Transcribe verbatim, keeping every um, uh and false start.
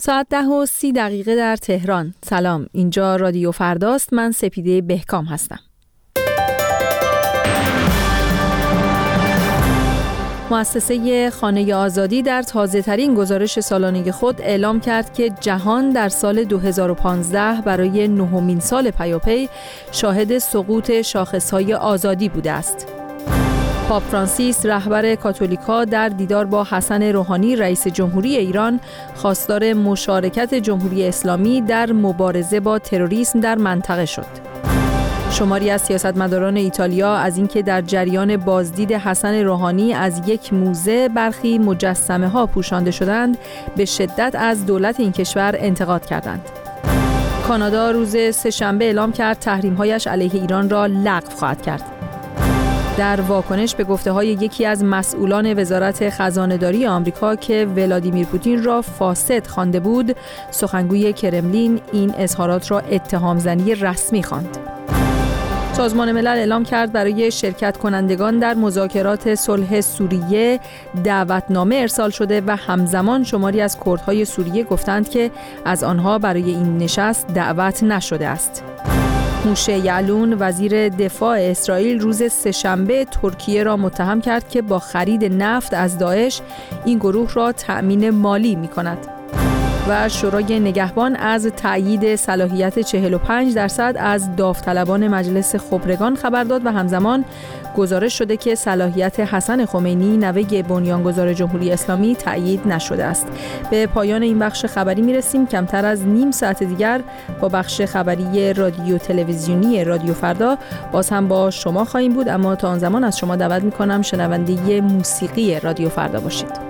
ساعت ده و سی دقیقه در تهران. سلام، اینجا رادیو فرداست. من سپیده بهکام هستم. مؤسسه خانه آزادی در تازه‌ترین گزارش سالانه خود اعلام کرد که جهان در سال دو هزار و پانزده برای نهمین سال پیاپی شاهد سقوط شاخص‌های آزادی بوده است. پاپ فرانسیس رهبر کاتولیکا در دیدار با حسن روحانی رئیس جمهوری ایران خواستار مشارکت جمهوری اسلامی در مبارزه با تروریسم در منطقه شد. شماری از سیاستمداران ایتالیا از اینکه در جریان بازدید حسن روحانی از یک موزه برخی مجسمه ها پوشانده شدند به شدت از دولت این کشور انتقاد کردند. کانادا روز سه‌شنبه اعلام کرد تحریم‌هایش علیه ایران را لغو خواهد کرد. در واکنش به گفته‌های یکی از مسئولان وزارت خزانه‌داری آمریکا که ولادیمیر پوتین را فاسد خوانده بود، سخنگوی کرملین این اظهارات را اتهام‌زنی رسمی خواند. سازمان ملل اعلام کرد برای شرکت کنندگان در مذاکرات صلح سوریه دعوتنامه ارسال شده و همزمان شماری از کردهای سوریه گفتند که از آنها برای این نشست دعوت نشده است. موشه یعلون وزیر دفاع اسرائیل روز سه‌شنبه ترکیه را متهم کرد که با خرید نفت از داعش این گروه را تأمین مالی می‌کند. و شورای نگهبان از تأیید صلاحیت چهل و پنج درصد از داوطلبان مجلس خبرگان خبر داد و همزمان گزارش شده که صلاحیت حسن خمینی نوه بنیانگذار جمهوری اسلامی تأیید نشده است. به پایان این بخش خبری میرسیم. کمتر از نیم ساعت دیگر با بخش خبری رادیو تلویزیونی رادیو فردا باز هم با شما خواهیم بود، اما تا آن زمان از شما دعوت میکنم شنونده موسیقی رادیو فردا باشید.